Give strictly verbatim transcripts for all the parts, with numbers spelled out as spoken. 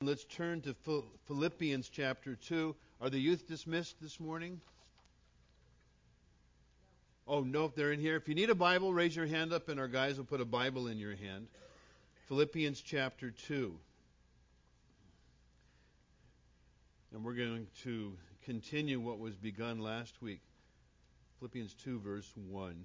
Let's turn to Philippians chapter two. Are the youth dismissed this morning? Oh, no, if they're in here. If you need a Bible, raise your hand up and our guys will put a Bible in your hand. Philippians chapter two. And we're going to continue what was begun last week. Philippians two, verse one.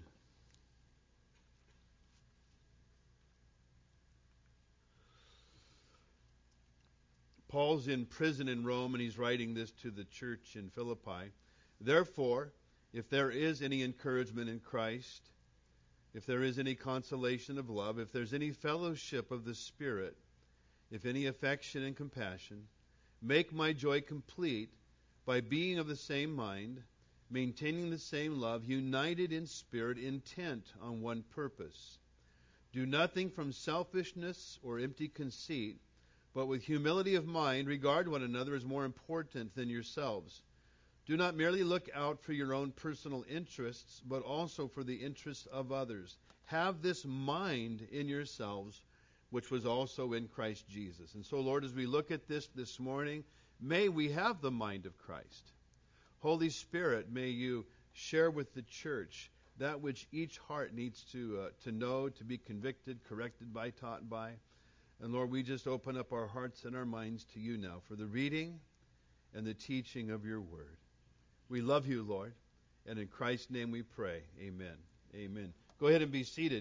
Paul's in prison in Rome, and he's writing this to the church in Philippi. Therefore, if there is any encouragement in Christ, if there is any consolation of love, if there's any fellowship of the Spirit, if any affection and compassion, make my joy complete by being of the same mind, maintaining the same love, united in spirit, intent on one purpose. Do nothing from selfishness or empty conceit, but with humility of mind, regard one another as more important than yourselves. Do not merely look out for your own personal interests, but also for the interests of others. Have this mind in yourselves, which was also in Christ Jesus. And so, Lord, as we look at this this morning, may we have the mind of Christ. Holy Spirit, may you share with the church that which each heart needs to uh, to know, to be convicted, corrected by, taught by. And Lord, we just open up our hearts and our minds to you now for the reading and the teaching of your word. We love you, Lord, and in Christ's name we pray. Amen. Amen. Go ahead and be seated.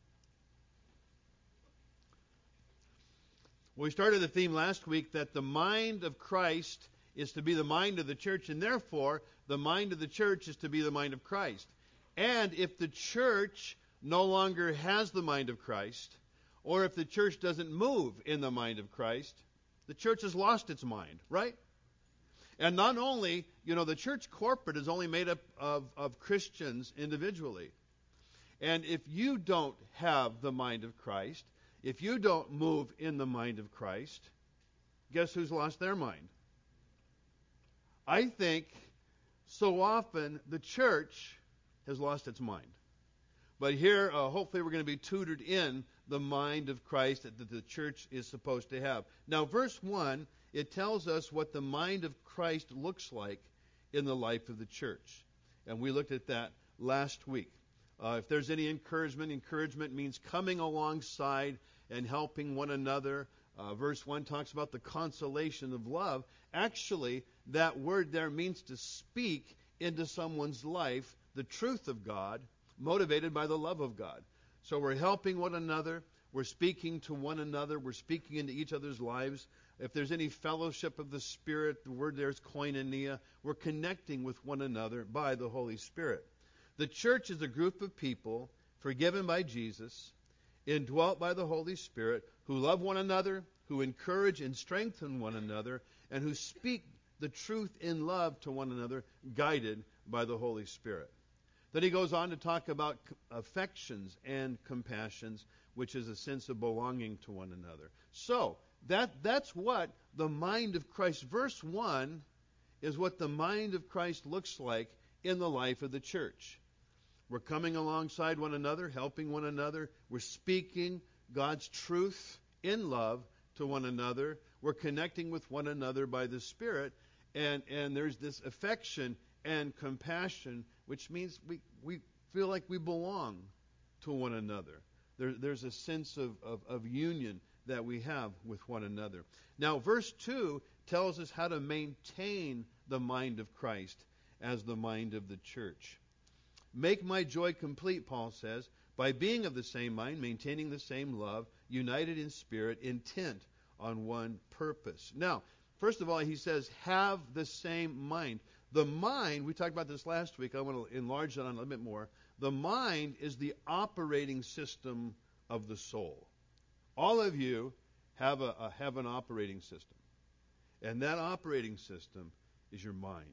Well, we started the theme last week that the mind of Christ is to be the mind of the church, and therefore the mind of the church is to be the mind of Christ. And if the church no longer has the mind of Christ, or if the church doesn't move in the mind of Christ, the church has lost its mind, right? And not only, you know, the church corporate is only made up of, of Christians individually. And if you don't have the mind of Christ, if you don't move in the mind of Christ, guess who's lost their mind? I think so often the church has lost its mind. But here, uh, hopefully we're going to be tutored in the mind of Christ that the church is supposed to have. Now, verse one, it tells us what the mind of Christ looks like in the life of the church. And we looked at that last week. Uh, if there's any encouragement, encouragement means coming alongside and helping one another. Uh, verse one talks about the consolation of love. Actually, that word there means to speak into someone's life the truth of God, motivated by the love of God. So we're helping one another. We're speaking to one another. We're speaking into each other's lives. If there's any fellowship of the Spirit, the word there is koinonia. We're connecting with one another by the Holy Spirit. The church is a group of people forgiven by Jesus, indwelt by the Holy Spirit, who love one another, who encourage and strengthen one another, and who speak the truth in love to one another, guided by the Holy Spirit. Then he goes on to talk about affections and compassions, which is a sense of belonging to one another. So, that that's what the mind of Christ, verse one, is what the mind of Christ looks like in the life of the church. We're coming alongside one another, helping one another. We're speaking God's truth in love to one another. We're connecting with one another by the Spirit. And, and there's this affection and compassion, which means we, we feel like we belong to one another. There, there's a sense of, of, of union that we have with one another. Now, verse two tells us how to maintain the mind of Christ as the mind of the church. Make my joy complete, Paul says, by being of the same mind, maintaining the same love, united in spirit, intent on one purpose. Now, first of all, he says, have the same mind. The mind, we talked about this last week, I want to enlarge that on a little bit more. The mind is the operating system of the soul. All of you have a, a have an operating system. And that operating system is your mind.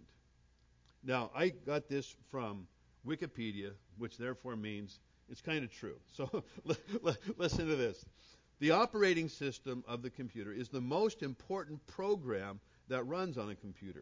Now, I got this from Wikipedia, which therefore means it's kind of true. So listen to this. The operating system of the computer is the most important program that runs on a computer.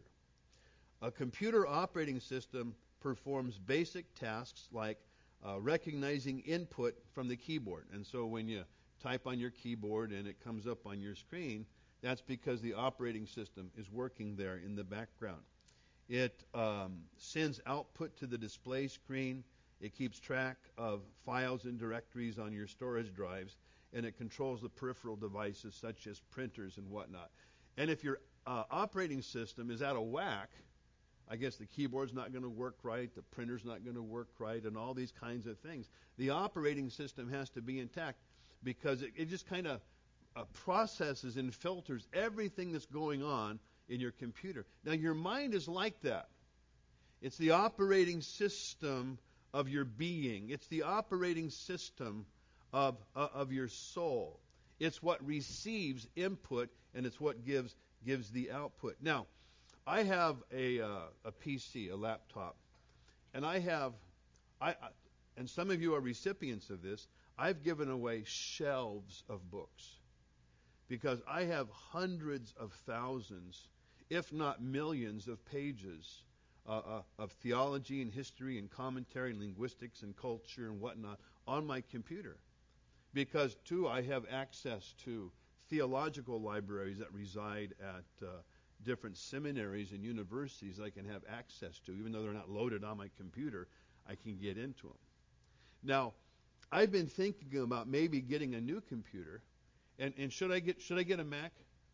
A computer operating system performs basic tasks like uh, recognizing input from the keyboard. And so when you type on your keyboard and it comes up on your screen, That's because the operating system is working there in the background. It um, sends output to the display screen. It keeps track of files and directories on your storage drives, and it controls the peripheral devices such as printers and whatnot. And if your uh, operating system is out of whack, I guess the keyboard's not going to work right, the printer's not going to work right, and all these kinds of things. The operating system has to be intact because it, it just kind of uh, processes and filters everything that's going on in your computer. Now, your mind is like that. It's the operating system of your being. It's the operating system of, uh, of your soul. It's what receives input, and it's what gives gives the output. Now, I have a uh, a P C, a laptop, and I have, I, I and some of you are recipients of this. I've given away shelves of books because I have hundreds of thousands, if not millions, of pages uh, uh, of theology and history and commentary and linguistics and culture and whatnot on my computer. Because, too, I have access to theological libraries that reside at uh, different seminaries and universities I can have access to. Even though they're not loaded on my computer, I can get into them. Now, I've been thinking about maybe getting a new computer. And, and should I get should I get a Mac?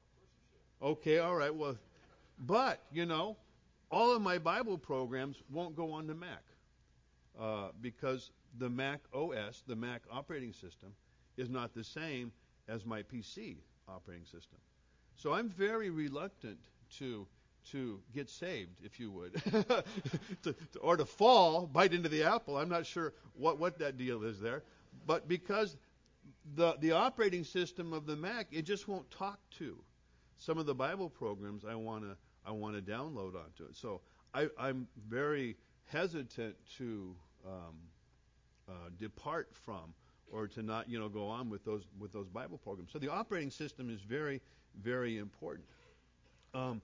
Okay, all right. Well, but, you know, all of my Bible programs won't go on the Mac uh, because the Mac O S, the Mac operating system, is not the same as my P C operating system. So I'm very reluctant to to get saved, if you would, to, to, or to fall, bite into the apple. I'm not sure what, what that deal is there. But because the the operating system of the Mac, it just won't talk to some of the Bible programs I want to I want to download onto it. So I, I'm very hesitant to um, uh, depart from or to not, you know, go on with those with those Bible programs. So the operating system is very, very important. Um,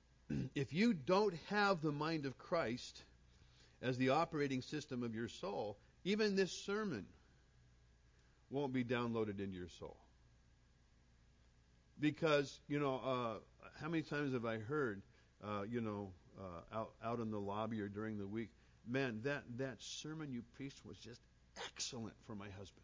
if you don't have the mind of Christ as the operating system of your soul, even this sermon won't be downloaded into your soul. Because, you know, uh, how many times have I heard, uh, you know, uh, out out in the lobby or during the week, man, that, that sermon you preached was just excellent for my husband.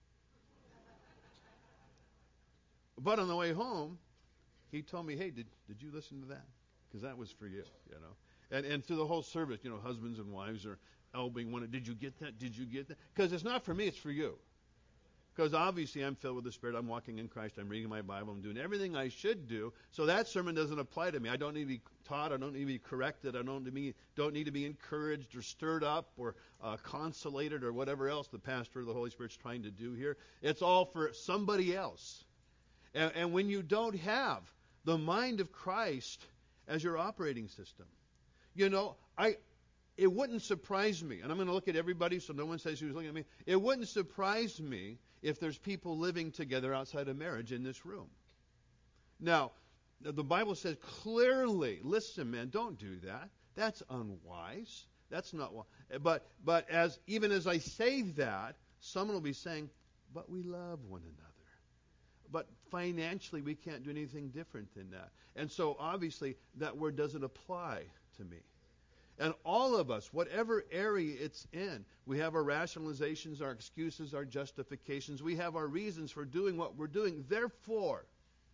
But on the way home, he told me, hey, did did you listen to that? Because that was for you, you know. And and through the whole service, you know, husbands and wives are elbowing one, did you get that? Did you get that? Because it's not for me, it's for you. Because obviously I'm filled with the Spirit. I'm walking in Christ. I'm reading my Bible. I'm doing everything I should do. So that sermon doesn't apply to me. I don't need to be taught. I don't need to be corrected. I don't need to be, don't need to be encouraged or stirred up or uh, consolated or whatever else the pastor or the Holy Spirit's trying to do here. It's all for somebody else. And, and when you don't have the mind of Christ as your operating system, you know, I it wouldn't surprise me, and I'm going to look at everybody so no one says who's looking at me. It wouldn't surprise me if there's people living together outside of marriage in this room. Now, the Bible says clearly, listen, man, don't do that. That's unwise. That's not wise. But but as even as I say that, someone will be saying, but we love one another. But financially, we can't do anything different than that. And so, obviously, that word doesn't apply to me. And all of us, whatever area it's in, we have our rationalizations, our excuses, our justifications. We have our reasons for doing what we're doing. Therefore,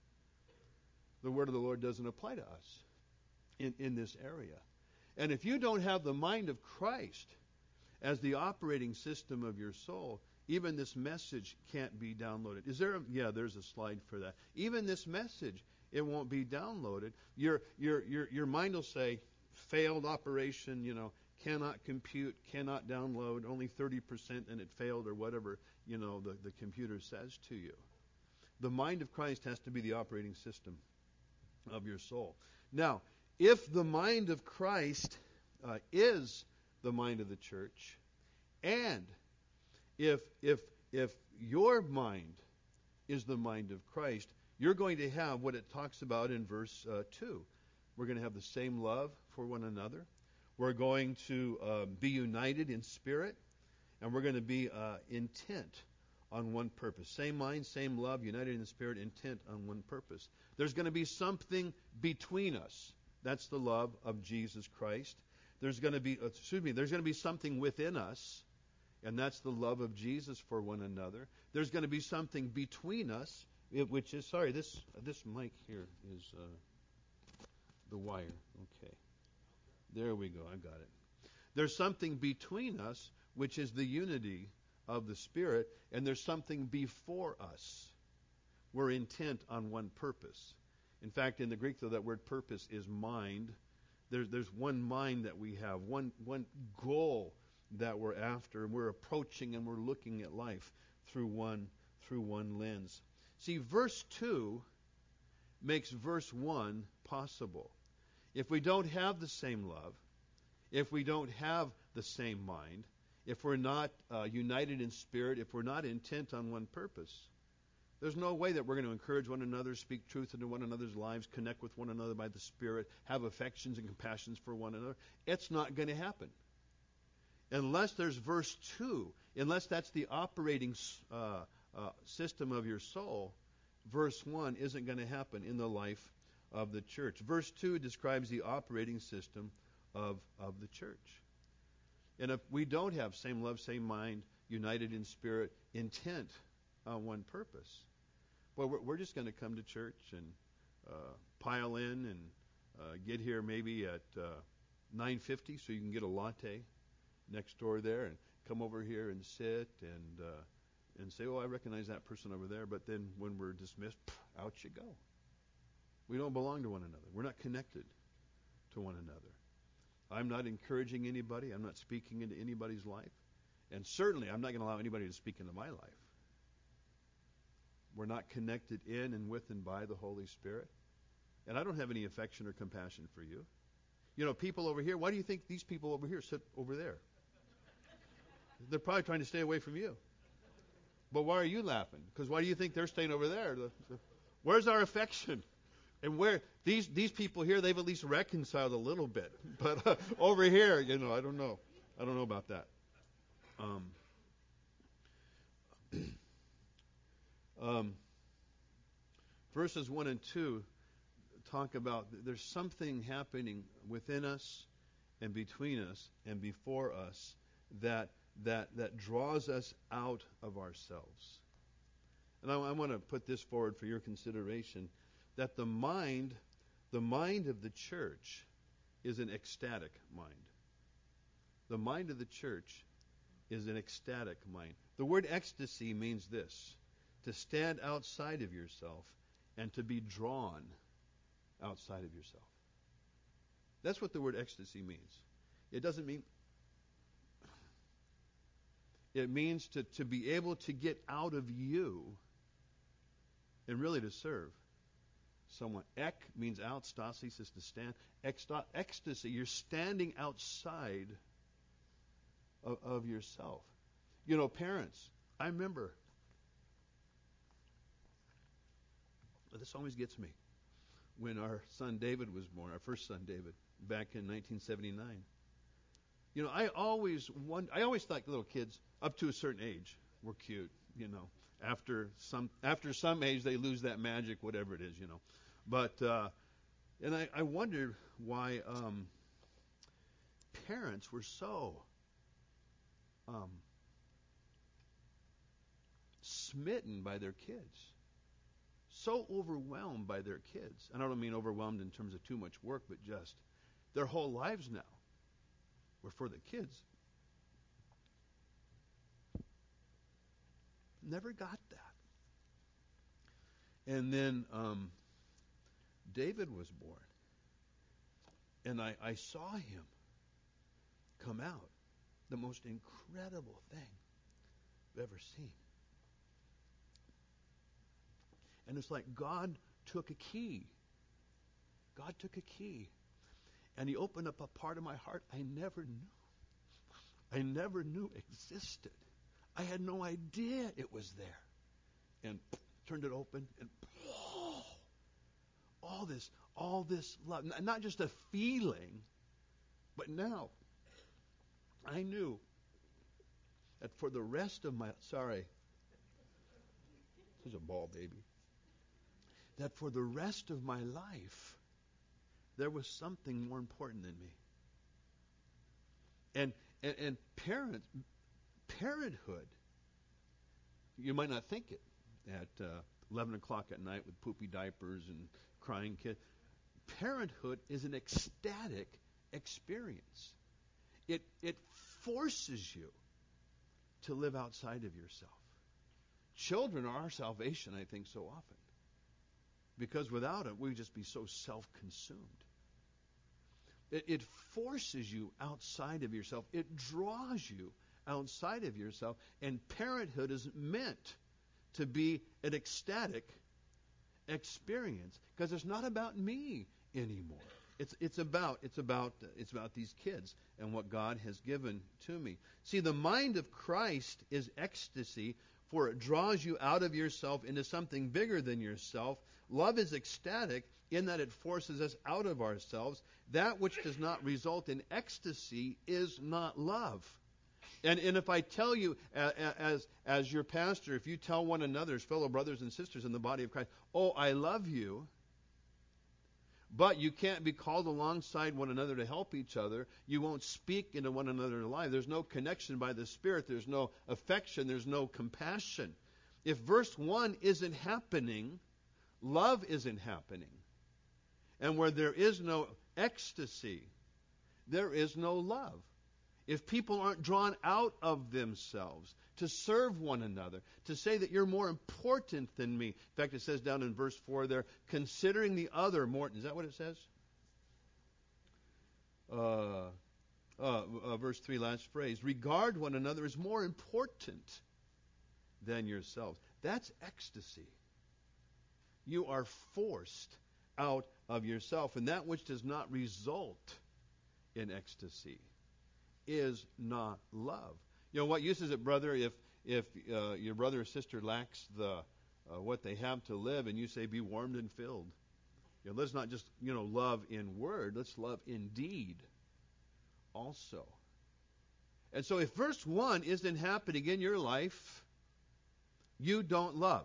the word of the Lord doesn't apply to us in, in this area. And if you don't have the mind of Christ as the operating system of your soul, even this message can't be downloaded. Is there a, yeah, there's a slide for that. Even this message, it won't be downloaded. Your your your your mind will say, failed operation, you know, cannot compute, cannot download, only thirty percent and it failed or whatever, you know, the, the computer says to you. The mind of Christ has to be the operating system of your soul. Now, if the mind of Christ uh, is the mind of the church, and if if if your mind is the mind of Christ, you're going to have what it talks about in verse uh, two. We're going to have the same love for one another. We're going to uh, be united in spirit, and we're going to be uh, intent on one purpose. Same mind, same love, united in the Spirit, intent on one purpose. There's going to be something between us. That's the love of Jesus Christ. There's going to be, excuse me, there's going to be something within us, and that's the love of Jesus for one another. There's going to be something between us, which is, sorry, this this mic here is uh, the wire. Okay. There we go. I got it. There's something between us, which is the unity of the Spirit, and there's something before us. We're intent on one purpose. In fact, in the Greek, though, that word purpose is mind. There's, there's one mind that we have, one, one goal that we're after, and we're approaching and we're looking at life through one, through one lens. See, verse two makes verse one possible. If we don't have the same love, if we don't have the same mind, if we're not uh, united in spirit, if we're not intent on one purpose, there's no way that we're going to encourage one another, speak truth into one another's lives, connect with one another by the Spirit, have affections and compassions for one another. It's not going to happen. Unless there's verse two, unless that's the operating uh, uh, system of your soul, verse one isn't going to happen in the life of the church. Verse two describes the operating system of, of the church. And if we don't have same love, same mind, united in spirit, intent on one purpose, well, we're, we're just going to come to church and uh, pile in and uh, get here maybe at uh, nine fifty so you can get a latte next door there, and come over here and sit and uh, and say, oh, I recognize that person over there. But then when we're dismissed, pff, out you go. We don't belong to one another. We're not connected to one another. I'm not encouraging anybody. I'm not speaking into anybody's life. And certainly I'm not going to allow anybody to speak into my life. We're not connected in and with and by the Holy Spirit. And I don't have any affection or compassion for you. You know, people over here, why do you think these people over here sit over there? They're probably trying to stay away from you. But why are you laughing? Because why do you think they're staying over there? The, the, where's our affection? And where these these people here, they've at least reconciled a little bit. But uh, over here, you know, I don't know. I don't know about that. Um, um, verses one and two talk about there's something happening within us and between us and before us that that that draws us out of ourselves. And I, I want to put this forward for your consideration, that the mind, the mind of the church is an ecstatic mind. The mind of the church is an ecstatic mind. The word ecstasy means this: to stand outside of yourself and to be drawn outside of yourself. That's what the word ecstasy means. It doesn't mean... It means to, to be able to get out of you and really to serve someone. Ek means out, stasis is to stand. Eksta, ecstasy, you're standing outside of, of yourself. You know, parents, I remember, this always gets me, when our son David was born, our first son David, back in nineteen seventy-nine. You know, I always wonder, I always thought little kids up to a certain age were cute, you know. After some after some age they lose that magic, whatever it is, you know. But uh, and I, I wondered why um, parents were so um, smitten by their kids, so overwhelmed by their kids. And I don't mean overwhelmed in terms of too much work, but just their whole lives now were for the kids. Never got that. And then um, David was born. And I, I saw him come out. The most incredible thing I've ever seen. And it's like God took a key. God took a key. And he opened up a part of my heart I never knew. I never knew existed. I had no idea it was there. And turned it open, and oh, all this, all this love. Not just a feeling, but now I knew that for the rest of my, sorry, He's a ball baby. That for the rest of my life, there was something more important than me. And and, and parent, parenthood, you might not think it at uh, eleven o'clock at night with poopy diapers and crying kids. Parenthood is an ecstatic experience. It it forces you to live outside of yourself. Children are our salvation, I think, so often. Because without it, we'd just be so self-consumed. It, it forces you outside of yourself. It draws you outside of yourself. And parenthood is meant to be an ecstatic experience, because it's not about me anymore. It's it's about it's about it's about these kids and what God has given to me. See, the mind of Christ is ecstasy, for it draws you out of yourself into something bigger than yourself. Love is ecstatic in that it forces us out of ourselves. That which does not result in ecstasy is not love. And and if I tell you, as as your pastor, if you tell one another, as fellow brothers and sisters in the body of Christ, oh, I love you, but you can't be called alongside one another to help each other, you won't speak into one another's life. There's no connection by the Spirit. There's no affection. There's no compassion. If verse one isn't happening, love isn't happening. And where there is no ecstasy, there is no love. If people aren't drawn out of themselves to serve one another, to say that you're more important than me. In fact, it says down in verse four there, considering the other more. Is that what it says? Uh, uh, uh, verse three, last phrase. Regard one another as more important than yourselves. That's ecstasy. You are forced out of yourself. And that which does not result in ecstasy is not love. You know, what use is it, brother, if if uh, your brother or sister lacks the uh, what they have to live, and you say, "Be warmed and filled." You know, let's not just you know love in word. Let's love in deed also. And so, if verse one isn't happening in your life, you don't love.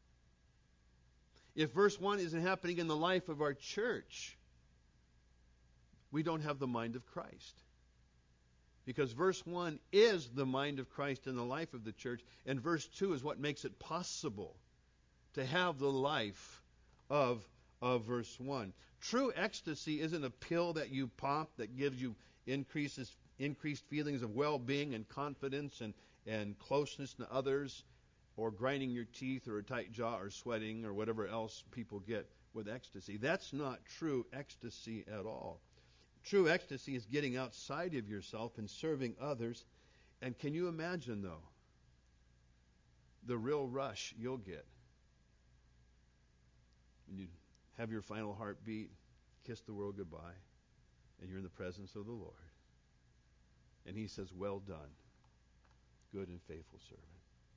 If verse one isn't happening in the life of our church, we don't have the mind of Christ. Because verse one is the mind of Christ in the life of the church, and verse two is what makes it possible to have the life of, of verse one. True ecstasy isn't a pill that you pop that gives you increases increased feelings of well-being and confidence and, and closeness to others, or grinding your teeth or a tight jaw or sweating or whatever else people get with ecstasy. That's not true ecstasy at all. True ecstasy is getting outside of yourself and serving others. And can you imagine, though, the real rush you'll get when you have your final heartbeat, kiss the world goodbye, and you're in the presence of the Lord. And he says, well done, good and faithful servant.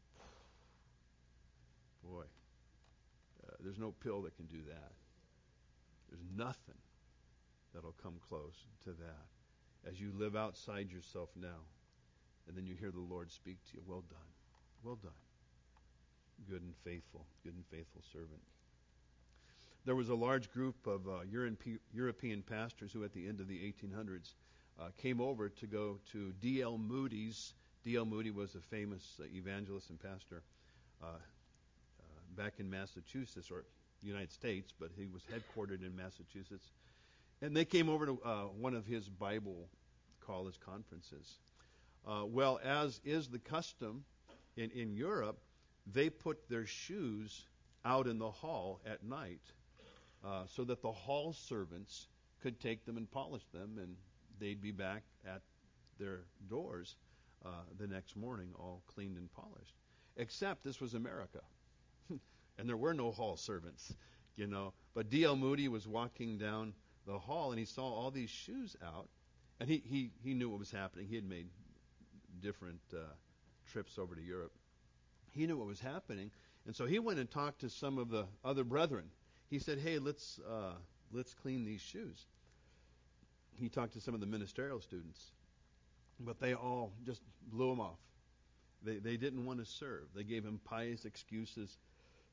Boy, uh, there's no pill that can do that. There's nothing that'll come close to that. As you live outside yourself now, and then you hear the Lord speak to you, well done, well done, good and faithful, good and faithful servant. There was a large group of uh, European pastors who at the end of the eighteen hundreds uh, came over to go to D L Moody's. D L Moody was a famous uh, evangelist and pastor uh, uh, back in Massachusetts, or United States, but he was headquartered in Massachusetts. And they came over to uh, one of his Bible college conferences. Uh, well, as is the custom in, in Europe, they put their shoes out in the hall at night uh, so that the hall servants could take them and polish them, and they'd be back at their doors uh, the next morning all cleaned and polished. Except this was America, and there were no hall servants, you know. But D L Moody was walking down the hall, and he saw all these shoes out, and he, he, he knew what was happening. He had made different uh, trips over to Europe. He knew what was happening, and so he went and talked to some of the other brethren. He said, hey, let's uh, let's clean these shoes. He talked to some of the ministerial students, but they all just blew him off. They they didn't want to serve. They gave him pious excuses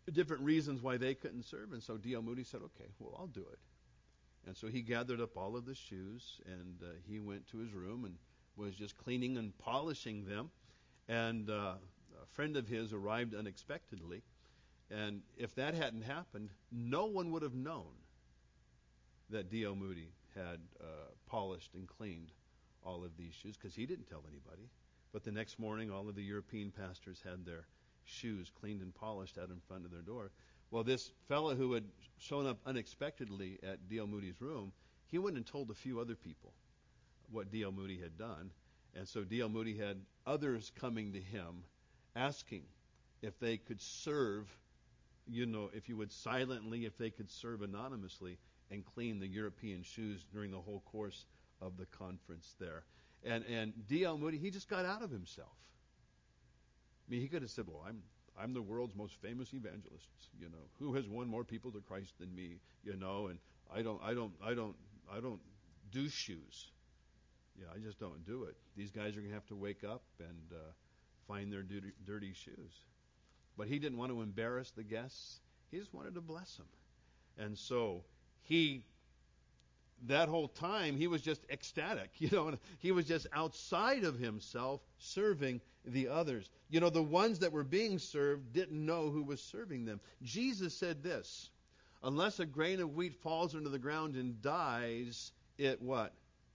different reasons why they couldn't serve. And so D L Moody said, okay, well, I'll do it. And so he gathered up all of the shoes, and uh, he went to his room and was just cleaning and polishing them. And uh, a friend of his arrived unexpectedly. And if that hadn't happened, no one would have known that D L Moody had uh, polished and cleaned all of these shoes, because he didn't tell anybody. But the next morning, all of the European pastors had their shoes cleaned and polished out in front of their door. Well, this fellow who had shown up unexpectedly at D L Moody's room, he went and told a few other people what D L Moody had done. And so D L Moody had others coming to him asking if they could serve, you know, if you would silently, if they could serve anonymously and clean the European shoes during the whole course of the conference there. And and D L Moody, he just got out of himself. I mean, he could have said, well, I'm I'm the world's most famous evangelist, you know. Who has won more people to Christ than me, you know, and I don't I don't I don't I don't do shoes. Yeah, I just don't do it. These guys are going to have to wake up and uh, find their dirty, dirty shoes. But he didn't want to embarrass the guests. He just wanted to bless them. And so he, that whole time, he was just ecstatic. You know, he was just outside of himself serving the others. You know, the ones that were being served didn't know who was serving them. Jesus said this, unless a grain of wheat falls into the ground and dies, it what?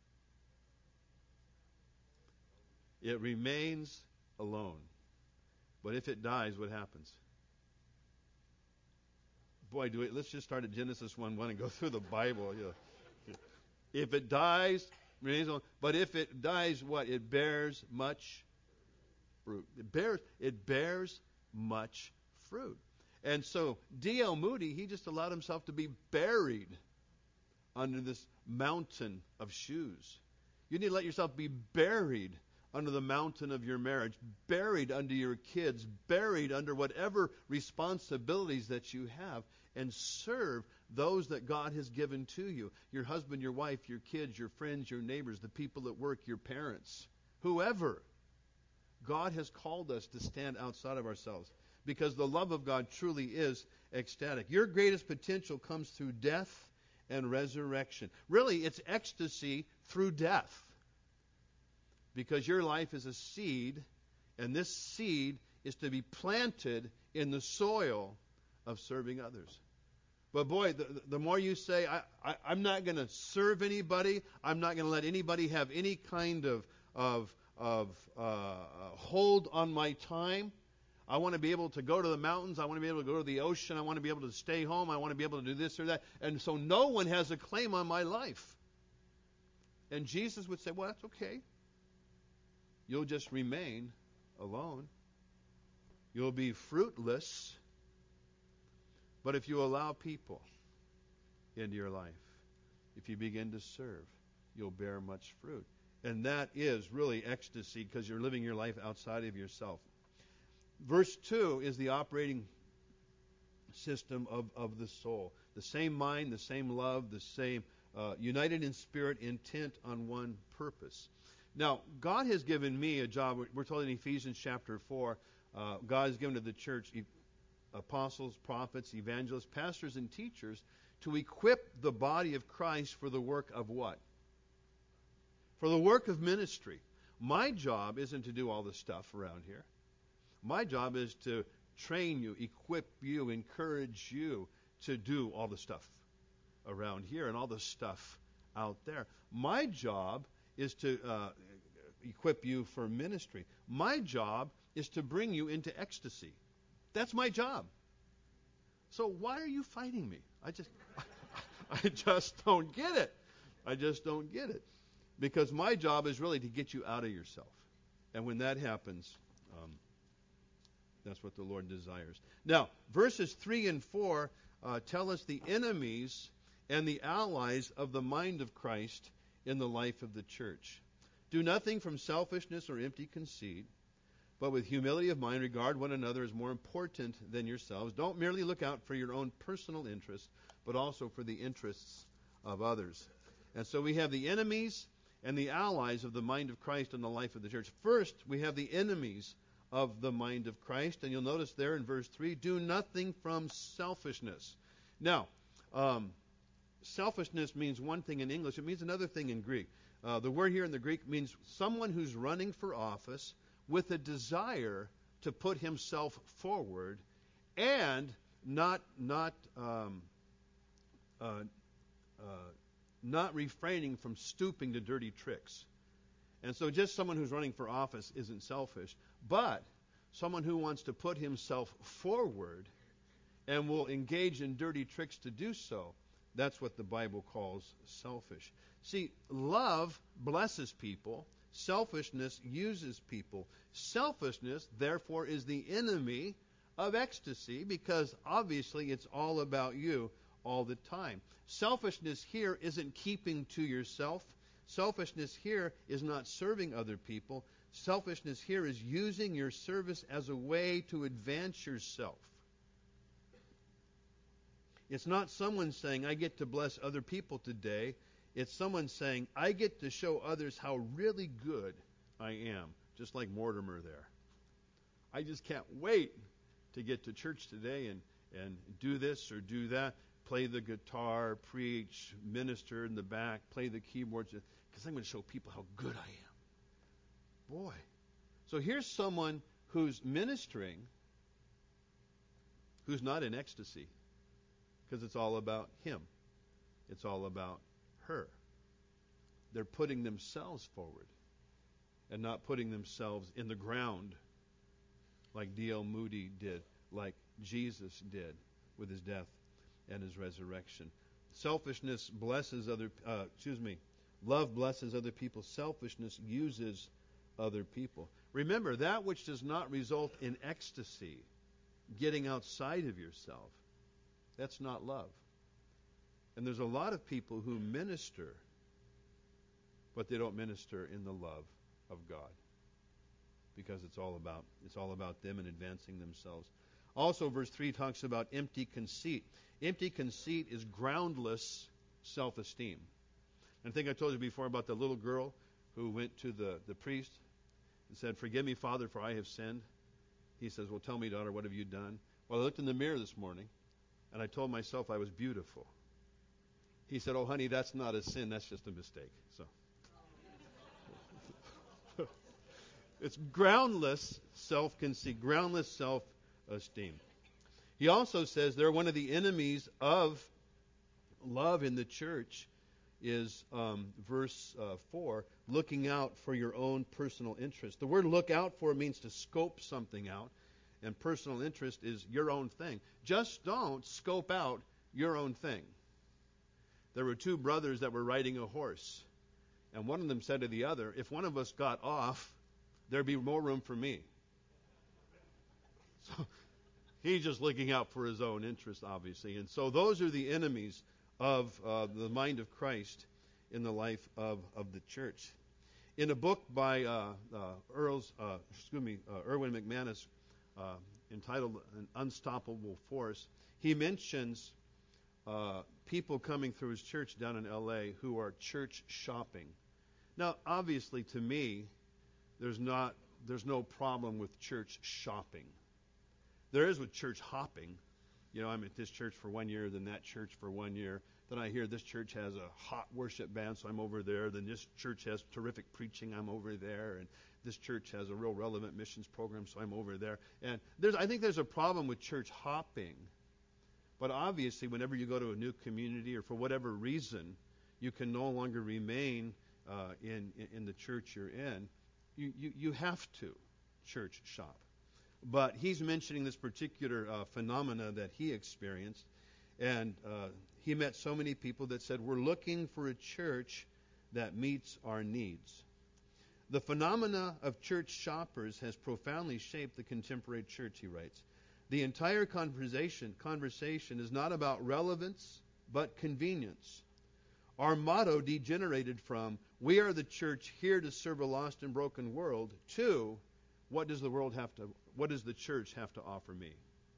It remains alone. But if it dies, what happens? Boy, do it. Let's just start at Genesis one one and go through the Bible. You know. If it dies, remains alone. But if it dies, what? It bears much fruit. It bears. It bears much fruit. And so D L Moody, he just allowed himself to be buried under this mountain of shoes. You need to let yourself be buried under the mountain of your marriage, buried under your kids, buried under whatever responsibilities that you have, and serve those that God has given to you. Your husband, your wife, your kids, your friends, your neighbors, the people at work, your parents, whoever. God has called us to stand outside of ourselves, because the love of God truly is ecstatic. Your greatest potential comes through death and resurrection. Really, it's ecstasy through death. Because your life is a seed, and this seed is to be planted in the soil of serving others. But boy, the, the more you say, I, I, I'm not going to serve anybody, I'm not going to let anybody have any kind of, of, of uh, hold on my time. I want to be able to go to the mountains, I want to be able to go to the ocean, I want to be able to stay home, I want to be able to do this or that. And so no one has a claim on my life. And Jesus would say, well, that's okay. You'll just remain alone. You'll be fruitless. But if you allow people into your life, if you begin to serve, you'll bear much fruit. And that is really ecstasy, because you're living your life outside of yourself. Verse two is the operating system of, of the soul. The same mind, the same love, the same uh, united in spirit, intent on one purpose. Now, God has given me a job. We're told in Ephesians chapter four, uh, God has given to the church apostles, prophets, evangelists, pastors, and teachers to equip the body of Christ for the work of what? For the work of ministry. My job isn't to do all the stuff around here. My job is to train you, equip you, encourage you to do all the stuff around here and all the stuff out there. My job is to uh, equip you for ministry. My job is to bring you into ecstasy. That's my job. So why are you fighting me? I just, I just don't get it. I just don't get it. Because my job is really to get you out of yourself. And when that happens, um, that's what the Lord desires. Now, verses three and four uh, tell us the enemies and the allies of the mind of Christ in the life of the church. Do nothing from selfishness or empty conceit, but with humility of mind regard one another as more important than yourselves. Don't merely look out for your own personal interests, but also for the interests of others. And so we have the enemies and the allies of the mind of Christ in the life of the church. First, we have the enemies of the mind of Christ. And you'll notice there in verse three, do nothing from selfishness. Now, um, selfishness means one thing in English. It means another thing in Greek. Uh, the word here in the Greek means someone who's running for office with a desire to put himself forward and not not um, uh, uh, not refraining from stooping to dirty tricks. And so just someone who's running for office isn't selfish, but someone who wants to put himself forward and will engage in dirty tricks to do so, that's what the Bible calls selfish. See, love blesses people. Selfishness uses people. Selfishness, therefore, is the enemy of ecstasy because obviously it's all about you all the time. Selfishness here isn't keeping to yourself. Selfishness here is not serving other people. Selfishness here is using your service as a way to advance yourself. It's not someone saying, I get to bless other people today. It's someone saying, I get to show others how really good I am, just like Mortimer there. I just can't wait to get to church today and, and do this or do that, play the guitar, preach, minister in the back, play the keyboards, because I'm going to show people how good I am. Boy. So here's someone who's ministering who's not in ecstasy because it's all about him. It's all about her. They're putting themselves forward and not putting themselves in the ground like D L Moody did, like Jesus did with his death and his resurrection. Selfishness blesses other, uh, excuse me, love blesses other people. Selfishness uses other people. Remember, that which does not result in ecstasy, getting outside of yourself, that's not love. And there's a lot of people who minister, but they don't minister in the love of God, because it's all about it's all about them and advancing themselves. Also, verse three talks about empty conceit. Empty conceit is groundless self-esteem. And I think I told you before about the little girl who went to the, the priest and said, "Forgive me, Father, for I have sinned." He says, "Well, tell me, daughter, what have you done?" "Well, I looked in the mirror this morning, and I told myself I was beautiful." He said, "Oh, honey, that's not a sin. That's just a mistake." So it's groundless self-conceit, groundless self-esteem. He also says they're one of the enemies of love in the church is um, verse uh, four, looking out for your own personal interest. The word look out for means to scope something out, and personal interest is your own thing. Just don't scope out your own thing. There were two brothers that were riding a horse, and one of them said to the other, "If one of us got off, there'd be more room for me." So he's just looking out for his own interest, obviously. And so those are the enemies of uh, the mind of Christ in the life of, of the church. In a book by uh, uh, Earl's, uh, excuse me, uh, Erwin McManus, uh, entitled "An Unstoppable Force," he mentions uh, people coming through his church down in L A who are church shopping. Now, obviously, to me, there's not, there's no problem with church shopping. There is with church hopping. You know, I'm at this church for one year, then that church for one year. Then I hear this church has a hot worship band, so I'm over there. Then this church has terrific preaching, I'm over there. And this church has a real relevant missions program, so I'm over there. And there's, I think there's a problem with church hopping. But obviously, whenever you go to a new community or for whatever reason, you can no longer remain uh, in, in the church you're in. You, you, you have to church shop. But he's mentioning this particular uh, phenomena that he experienced. And uh, he met so many people that said, "We're looking for a church that meets our needs." The phenomena of church shoppers has profoundly shaped the contemporary church, he writes. The entire conversation, conversation is not about relevance, but convenience. Our motto degenerated from, "We are the church here to serve a lost and broken world," to, "What does the world have to, what does the church have to offer me?"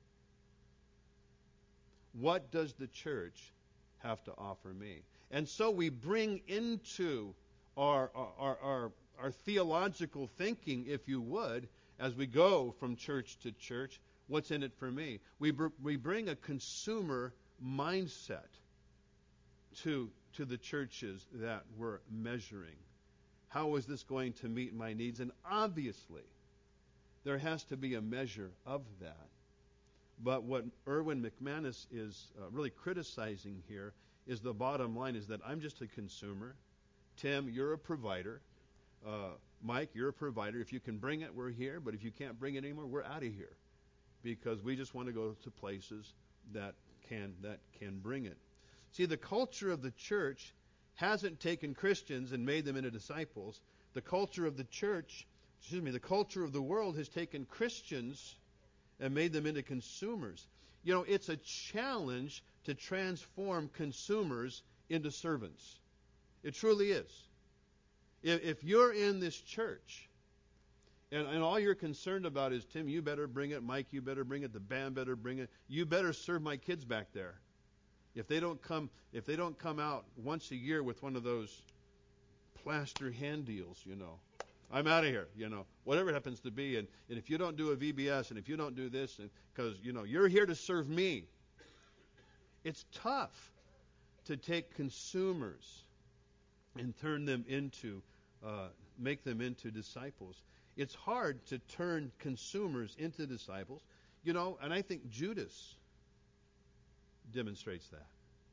What does the church have to offer me? And so we bring into our, our, our, our theological thinking, if you would, as we go from church to church, what's in it for me? We br- we bring a consumer mindset to to the churches that we're measuring. How is this going to meet my needs? And obviously, there has to be a measure of that. But what Erwin McManus is uh, really criticizing here is the bottom line is that I'm just a consumer. Tim, you're a provider. Uh, Mike, you're a provider. If you can bring it, we're here. But if you can't bring it anymore, we're out of here. Because we just want to go to places that can that can bring it. See, the culture of the church hasn't taken Christians and made them into disciples. The culture of the church, excuse me, the culture of the world has taken Christians and made them into consumers. You know, it's a challenge to transform consumers into servants. It truly is. If, if you're in this church and, and all you're concerned about is, Tim, you better bring it, Mike, you better bring it, the band better bring it, you better serve my kids back there. If they don't come, if they don't come out once a year with one of those plaster hand deals, you know, I'm out of here, you know, whatever it happens to be. And, and if you don't do a V B S, and if you don't do this, because, you know, you're here to serve me. It's tough to take consumers and turn them into, uh, make them into disciples. It's hard to turn consumers into disciples, you know, and I think Judas demonstrates that.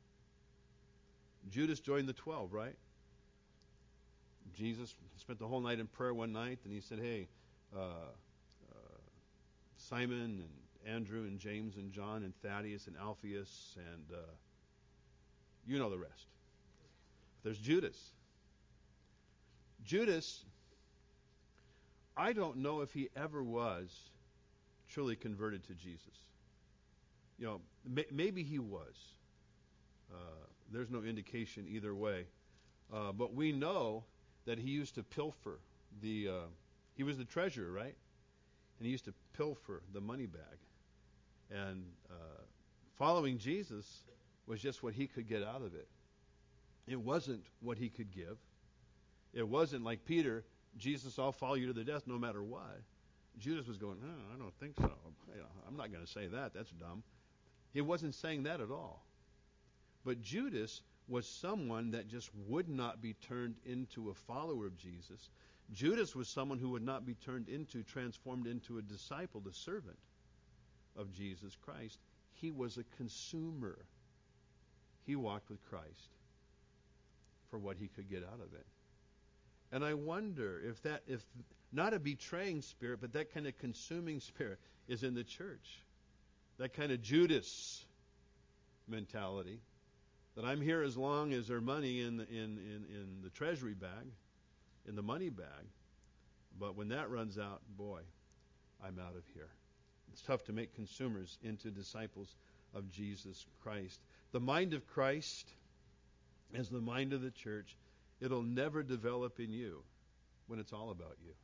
Judas joined the twelve, right? Jesus spent the whole night in prayer one night, and he said, hey, uh, uh, Simon and Andrew and James and John and Thaddeus and Alphaeus, and uh, you know the rest. There's Judas. Judas, I don't know if he ever was truly converted to Jesus. You know, may, maybe he was. Uh, there's no indication either way. Uh, but we know that he used to pilfer the, uh, he was the treasurer, right? And he used to pilfer the money bag. And uh, following Jesus was just what he could get out of it. It wasn't what he could give. It wasn't like Peter, Jesus, I'll follow you to the death no matter what. Judas was going, oh, I don't think so. You know, I'm not going to say that. That's dumb. He wasn't saying that at all. But Judas was someone that just would not be turned into a follower of Jesus. Judas was someone who would not be turned into, transformed into a disciple, the servant of Jesus Christ. He was a consumer. He walked with Christ for what he could get out of it. And I wonder if that, if not a betraying spirit, but that kind of consuming spirit is in the church. That kind of Judas mentality. That I'm here as long as there's money in the, in, in, in the treasury bag, in the money bag. But when that runs out, boy, I'm out of here. It's tough to make consumers into disciples of Jesus Christ. The mind of Christ is the mind of the church. It'll never develop in you when it's all about you.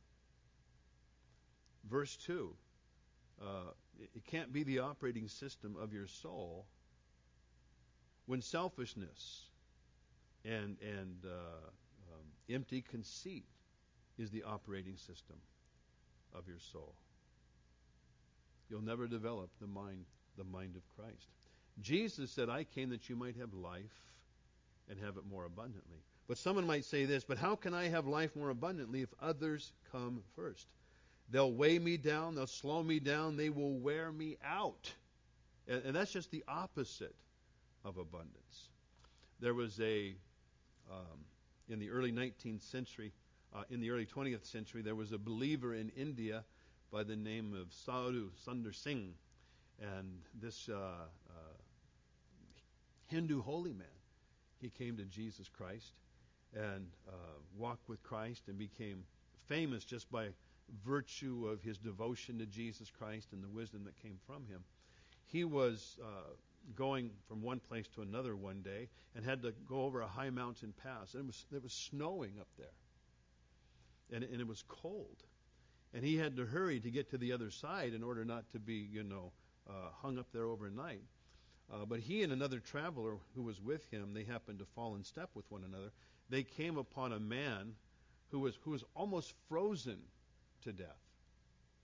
Verse two, uh, it can't be the operating system of your soul when selfishness and and uh, um, empty conceit is the operating system of your soul. You'll never develop the mind, the mind of Christ. Jesus said, I came that you might have life and have it more abundantly. But someone might say this, but how can I have life more abundantly if others come first? They'll weigh me down, they'll slow me down, they will wear me out. And, and that's just the opposite of abundance. There was a, um, in the early nineteenth century, uh, in the early twentieth century, there was a believer in India by the name of Sadhu Sundar Singh. And this uh, uh, Hindu holy man, he came to Jesus Christ and uh, walked with Christ and became famous just by virtue of his devotion to Jesus Christ and the wisdom that came from him. He was uh, going from one place to another one day and had to go over a high mountain pass. And it was, it was snowing up there. And, and it was cold. And he had to hurry to get to the other side in order not to be, you know, uh, hung up there overnight. Uh, but he and another traveler who was with him, they happened to fall in step with one another. They came upon a man who was who was almost frozen to death.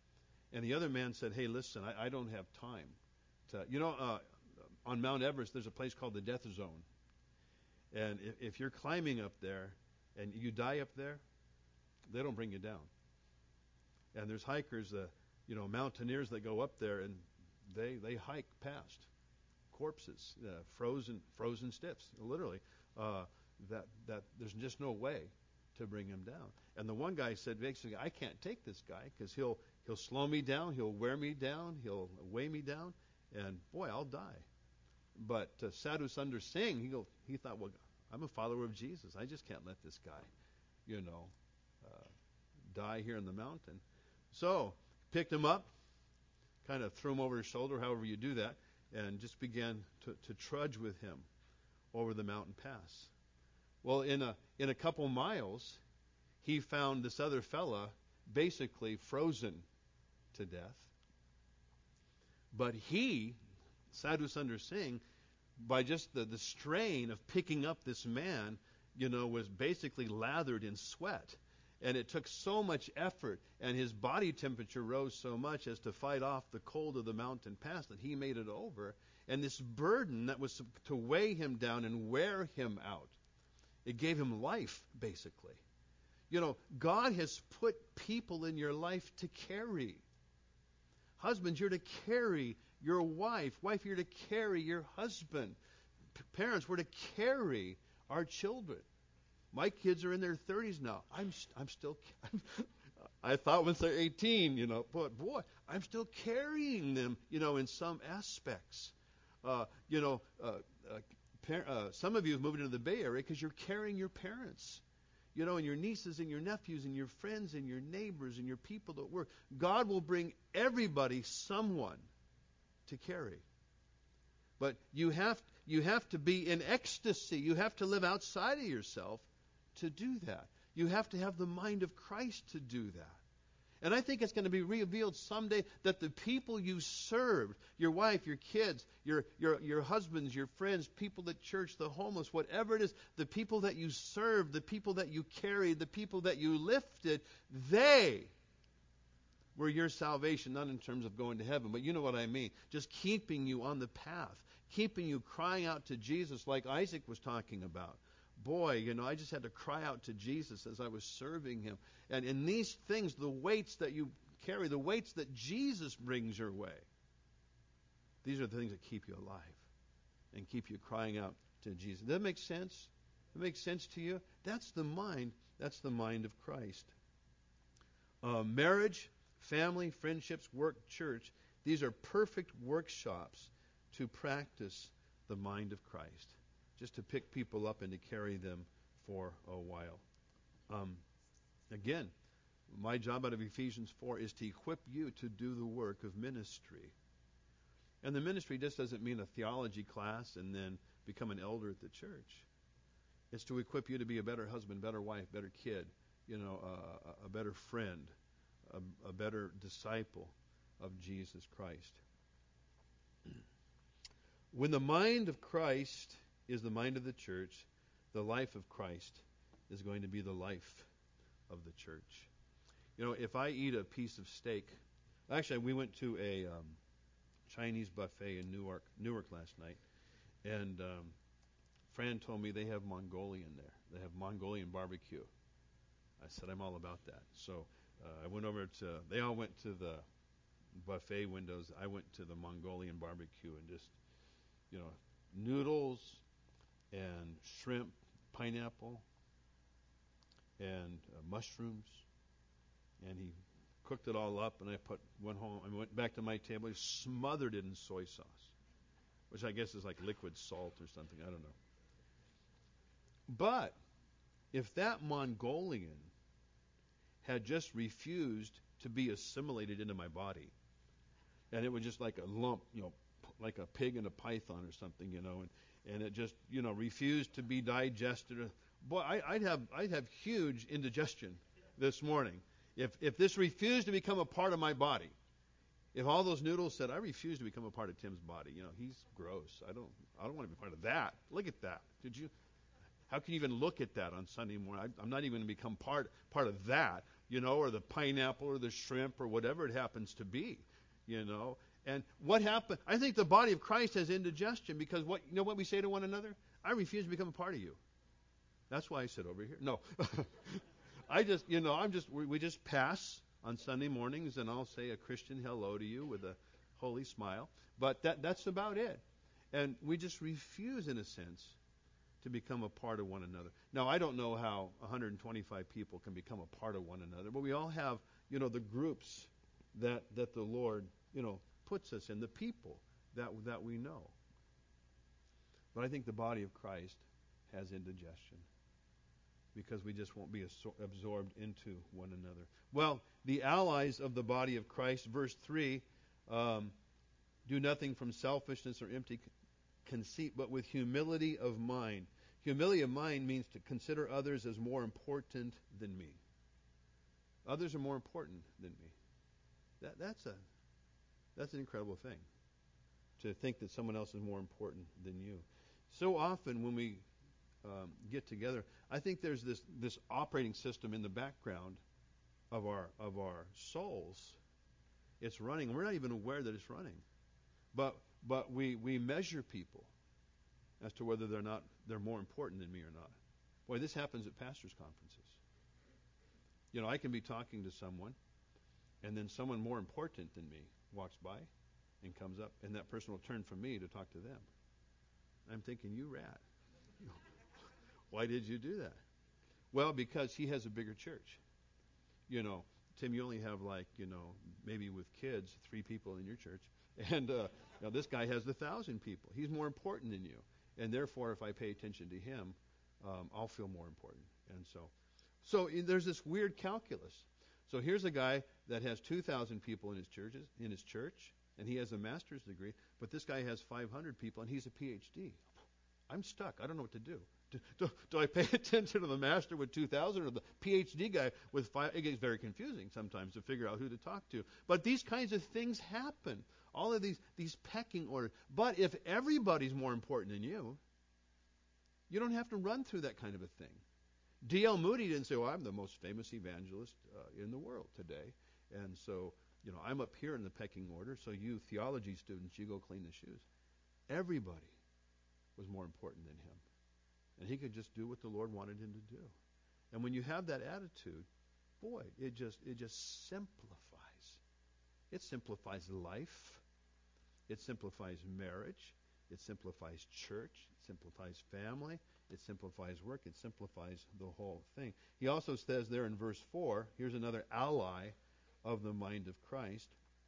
And the other man said, hey, listen, I, I don't have time to, you know, uh, on Mount Everest, there's a place called the Death Zone. And if, if you're climbing up there and you die up there, they don't bring you down. And there's hikers, uh, you know, mountaineers that go up there and they, they hike past corpses, uh, frozen frozen stiffs, literally. Uh, that that there's just no way to bring him down. And the one guy said, basically, I can't take this guy because he'll he'll slow me down, he'll wear me down, he'll weigh me down, and boy, I'll die. But uh, Sadhu Sundar Singh, he go, he thought, well, I'm a follower of Jesus. I just can't let this guy, you know, uh, die here in the mountain. So picked him up, kind of threw him over his shoulder, however you do that, and just began to, to trudge with him over the mountain pass. Well, in a in a couple miles, he found this other fella basically frozen to death. But he, Sadhu Sundar Singh, by just the, the strain of picking up this man, you know, was basically lathered in sweat. And it took so much effort, and his body temperature rose so much as to fight off the cold of the mountain pass that he made it over. And this burden that was to weigh him down and wear him out, it gave him life, basically. You know, God has put people in your life to carry. Husbands, you're to carry your wife. Wife, you're to carry your husband. P- parents, we're to carry our children. My kids are in their thirties now. I'm I'm still. I'm, I thought once they're eighteen, you know, but boy, I'm still carrying them, you know, in some aspects. Uh, you know, uh, uh, par- uh, some of you have moved into the Bay Area because you're carrying your parents, you know, and your nieces and your nephews and your friends and your neighbors and your people that work. God will bring everybody someone to carry. But you have you have to be in ecstasy. You have to live outside of yourself to do that. You have to have the mind of Christ to do that. And I think it's going to be revealed someday that the people you served, your wife, your kids, your, your, your husbands, your friends, people at church, the homeless, whatever it is, the people that you served, the people that you carried, the people that you lifted, they were your salvation, not in terms of going to heaven, but you know what I mean. Just keeping you on the path, keeping you crying out to Jesus like Isaac was talking about. Boy, you know, I just had to cry out to Jesus as I was serving him. And in these things, the weights that you carry, the weights that Jesus brings your way, these are the things that keep you alive and keep you crying out to Jesus. Does that make sense? Does that make sense to you? That's the mind. That's the mind of Christ. Uh, marriage, family, friendships, work, church, these are perfect workshops to practice the mind of Christ. Just to pick people up and to carry them for a while. Um, again, my job out of Ephesians four is to equip you to do the work of ministry. And the ministry just doesn't mean a theology class and then become an elder at the church. It's to equip you to be a better husband, better wife, better kid, you know, uh, a better friend, a, a better disciple of Jesus Christ. When the mind of Christ is the mind of the church, the life of Christ is going to be the life of the church. You know, if I eat a piece of steak, actually we went to a um, Chinese buffet in Newark, Newark last night, and um, Fran told me they have Mongolian there. They have Mongolian barbecue. I said, I'm all about that. So uh, I went over to, they all went to the buffet windows. I went to the Mongolian barbecue and just, you know, noodles and shrimp, pineapple, and uh, mushrooms, and he cooked it all up, and I put went home. I went back to my table. He smothered it in soy sauce, which I guess is like liquid salt or something. I don't know. But if that Mongolian had just refused to be assimilated into my body, and it was just like a lump, you know, like a pig in a python or something, you know, and and it just, you know, refused to be digested. Boy, I, I'd have I'd have huge indigestion this morning if if this refused to become a part of my body. If all those noodles said, I refuse to become a part of Tim's body, you know, he's gross. I don't I don't want to be part of that. Look at that. Did you? How can you even look at that on Sunday morning? I, I'm not even going to become part part of that. you know, or the pineapple or the shrimp or whatever it happens to be, you know. And what happened? I think the body of Christ has indigestion because what you know what we say to one another? I refuse to become a part of you. That's why I sit over here. No. I just, you know, I'm just, we, we just pass on Sunday mornings and I'll say a Christian hello to you with a holy smile. But that that's about it. And we just refuse, in a sense, to become a part of one another. Now, I don't know how one hundred twenty-five people can become a part of one another, but we all have, you know, the groups that that the Lord, you know, puts us in, the people that that we know. But I think the body of Christ has indigestion because we just won't be absorbed into one another. Well, the allies of the body of Christ, verse three, um, do nothing from selfishness or empty conceit, but with humility of mind. Humility of mind means to consider others as more important than me. Others are more important than me. That, that's a that's an incredible thing, to think that someone else is more important than you. So often when we um, get together, I think there's this this operating system in the background of our of our souls. It's running, and we're not even aware that it's running. But but we, we measure people as to whether they're not they're more important than me or not. Boy, this happens at pastors' conferences. You know, I can be talking to someone, and then someone more important than me walks by and comes up, and that person will turn from me to talk to them. I'm thinking, you rat. Why did you do that? Well, because he has a bigger church. You know, Tim, you only have like, you know, maybe with kids, three people in your church. And uh, now this guy has a thousand people. He's more important than you. And therefore, if I pay attention to him, um, I'll feel more important. And so, so there's this weird calculus. So here's a guy that has two thousand people in his churches, in his church, and he has a master's degree. But this guy has five hundred people, and he's a P H D. I'm stuck. I don't know what to do. Do, do, do I pay attention to the master with two thousand or the P H D guy with five? It gets very confusing sometimes to figure out who to talk to. But these kinds of things happen. All of these, these pecking orders. But if everybody's more important than you, you don't have to run through that kind of a thing. D L Moody didn't say, well, I'm the most famous evangelist uh, in the world today. And so, you know, I'm up here in the pecking order. So you theology students, you go clean the shoes. Everybody was more important than him. And he could just do what the Lord wanted him to do. And when you have that attitude, boy, it just it just simplifies. It simplifies life. It simplifies marriage. It simplifies church. It simplifies family. It simplifies work. It simplifies the whole thing. He also says there in verse four, here's another ally of the mind of Christ.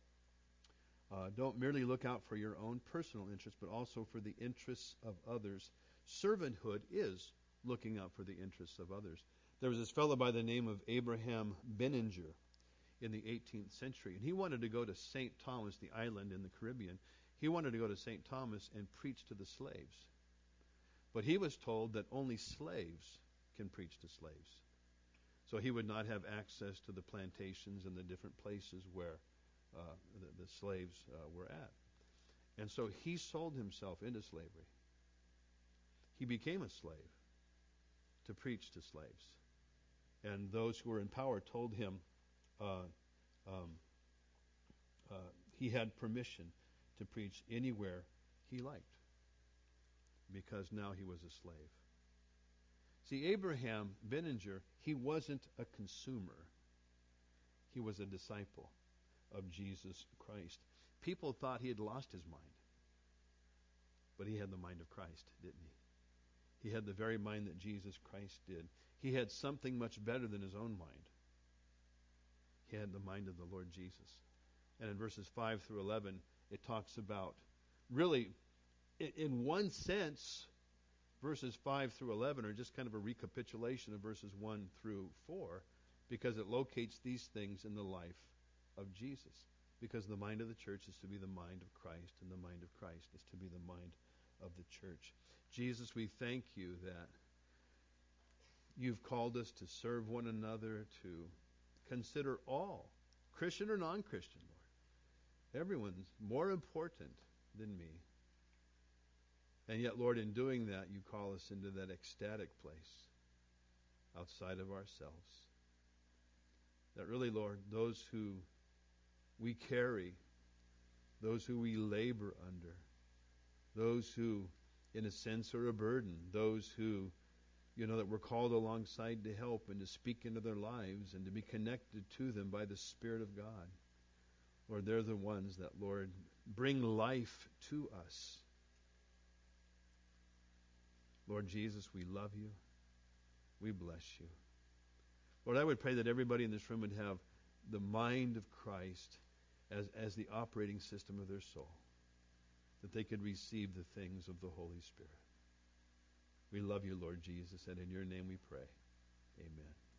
Uh, don't merely look out for your own personal interests, but also for the interests of others. Servanthood is looking out for the interests of others. There was this fellow by the name of Abraham Benninger in the eighteenth century, and he wanted to go to Saint Thomas, the island in the Caribbean. He wanted to go to Saint Thomas and preach to the slaves. But he was told that only slaves can preach to slaves. So he would not have access to the plantations and the different places where uh, the, the slaves uh, were at. And so he sold himself into slavery. He became a slave to preach to slaves. And those who were in power told him uh, um, uh, he had permission to preach anywhere he liked, because now he was a slave. See, Abraham Benninger, he wasn't a consumer. He was a disciple of Jesus Christ. People thought he had lost his mind, but he had the mind of Christ, didn't he? He had the very mind that Jesus Christ did. He had something much better than his own mind. He had the mind of the Lord Jesus. And in verses five through eleven, it talks about, really, in one sense, verses five through eleven are just kind of a recapitulation of verses one through four, because it locates these things in the life of Jesus. Because the mind of the church is to be the mind of Christ, and the mind of Christ is to be the mind of the church. Jesus, we thank you that you've called us to serve one another, to consider all, Christian or non-Christian, Lord. Everyone's more important than me. And yet, Lord, in doing that, you call us into that ecstatic place outside of ourselves. that really, Lord, those who we carry, those who we labor under, those who, in a sense, are a burden, those who, you know, that we're called alongside to help and to speak into their lives and to be connected to them by the Spirit of God. Lord, they're the ones that, Lord, bring life to us. Lord Jesus, we love you. We bless you. Lord, I would pray that everybody in this room would have the mind of Christ as, as the operating system of their soul, that they could receive the things of the Holy Spirit. We love you, Lord Jesus, and in your name we pray. Amen.